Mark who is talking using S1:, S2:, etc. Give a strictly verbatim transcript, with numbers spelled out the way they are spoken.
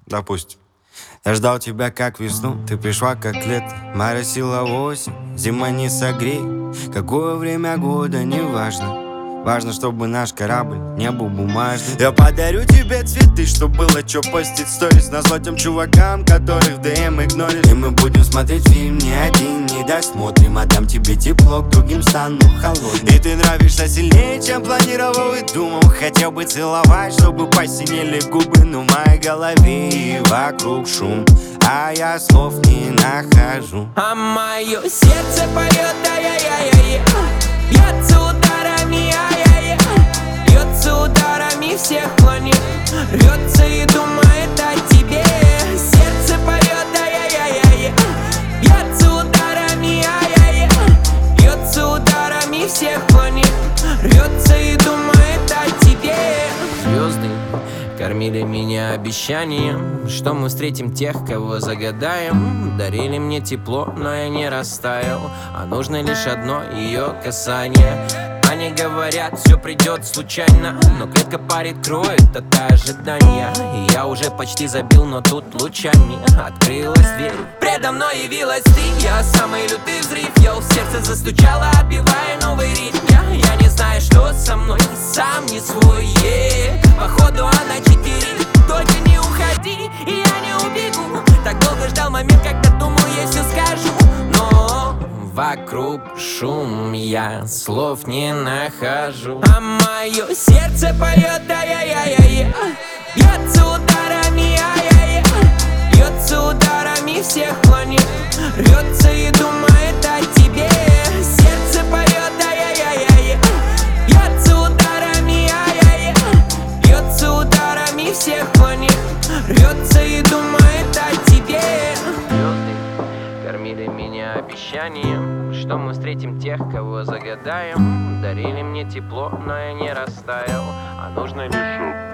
S1: допустим. Я ждал тебя как весну, ты пришла как лето. Моросила осень, зима не согрей. Какое время года, не важно. Важно, чтобы наш корабль не был бумажный. Я подарю тебе цветы, чтоб было чё постить сторис назло тем чувакам, которых в ДМ игноришь. И мы будем смотреть фильм не один, не досмотрим. Отдам тебе тепло, к другим стану холодным. И ты нравишься сильнее, чем планировал и думал. Хотел бы целовать, чтобы посинели губы. Но в моей голове и вокруг шум, а я слов не нахожу.
S2: А мое сердце поет, ай-яй-яй-яй. Бьется ударами, ай-яй-яй. Бьется ударами всех планет. Рвется и думает о тебе. Сердце поет, ай-яй-яй-яй. Бьется ударами, ай-яй-яй. Бьется ударами всех планет. Рвется и думает о тебе. Звезды кормили меня обещанием, что мы встретим тех, кого загадаем. Дарили мне тепло, но я не растаял, а нужно лишь одно ее касание. Они говорят, все придет случайно, но клетка парит, кроет от ожидания. И я уже почти забил, но тут лучами открылась дверь. Предо мной явилась ты, я самый лютый взрыв. Я в сердце застучала, отбивая новый ритм. Я, я не знаю, что со мной, сам не свой, yeah. Походу она четыре, только не уходи, и я не убегу. Так долго ждал момент, когда думал, я все скажу. Но вокруг шум, я слов не нахожу. А мое сердце поет, ай-яй-яй-яй. Бьется ударами, ай-яй-яй. Бьется ударами всех планет. Рвется и думает о тебе. Сердце поет, ай-яй-яй-яй. Бьется ударами, ай-яй-яй. Бьется ударами всех планет. Рвется и думает о тебе. Звезды кормили меня обещанием, что мы встретим тех, кого загадаем. Дарили мне тепло, но я не растаял, а нужно лишь